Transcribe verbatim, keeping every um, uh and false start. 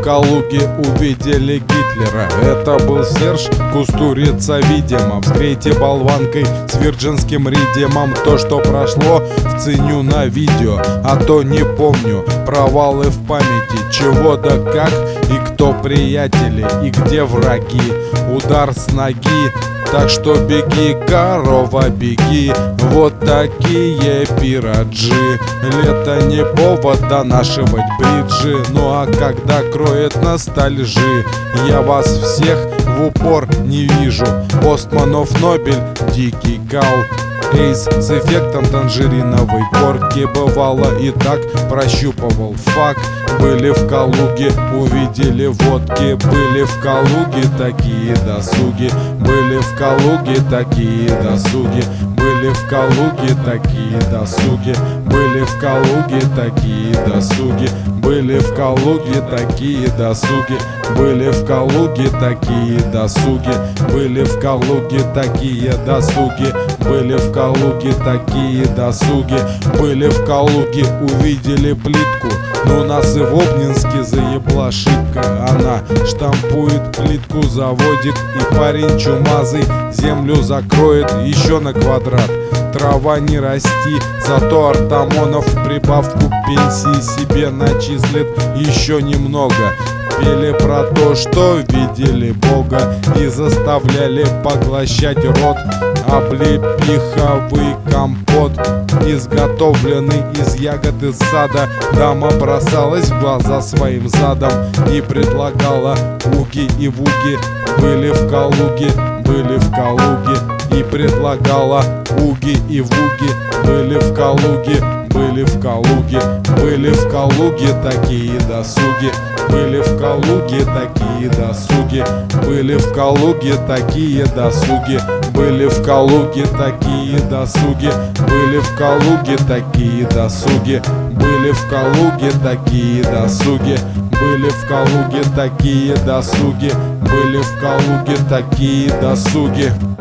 в Калуге увидели Гитлера. Это был Серж Кустурица, видимо, вскрейте болванкой с вирджинским ридимом. То, что прошло, вценю на видео, а то не помню. Провалы в памяти, чего да как, и кто приятели, и где враги. Удар с ноги, так что беги, корова, беги. Вот такие пираджи. Лето не повод донашивать бриджи. Ну а когда кроет ностальжи, я вас всех в упор не вижу. Постманов Нобель, дикий кал, Эйс с эффектом танжериновой корки. Бывало и так, прощупывал фак. Были в Калуге, увидели водки. Были в Калуге такие досуги. Были в Калуге такие досуги. Были в Калуге такие досуги. Были в Калуге такие досуги. Были в Калуге такие досуги. Были в Калуге такие досуги. Были в Калуге такие досуги. Были в Калуге такие досуги. Были в Калуге, увидели плитку. Но нас и в Обнинске заебла шибко. Она штампует плитку, заводик, и парень чумазый землю закроет еще на квадрат. Трава не расти, зато Артамонов прибавку к пенсии себе начислит еще немного. Пели про то, что видели Бога, и заставляли поглощать рот. Облепиховый компот, изготовленный из ягод из сада. Дама бросалась в глаза своим задом и предлагала уги и вуги. Были в Калуге, были в Калуге, и предлагала уги и вуги. Были в Калуге, были в Калуге, были в Калуге такие досуги. Были в Калуге такие досуги. Были в Калуге такие досуги. Были в Калуге такие досуги. Были в Калуге такие досуги. Были в Калуге такие досуги. Были в Калуге такие досуги. Были в Калуге такие досуги.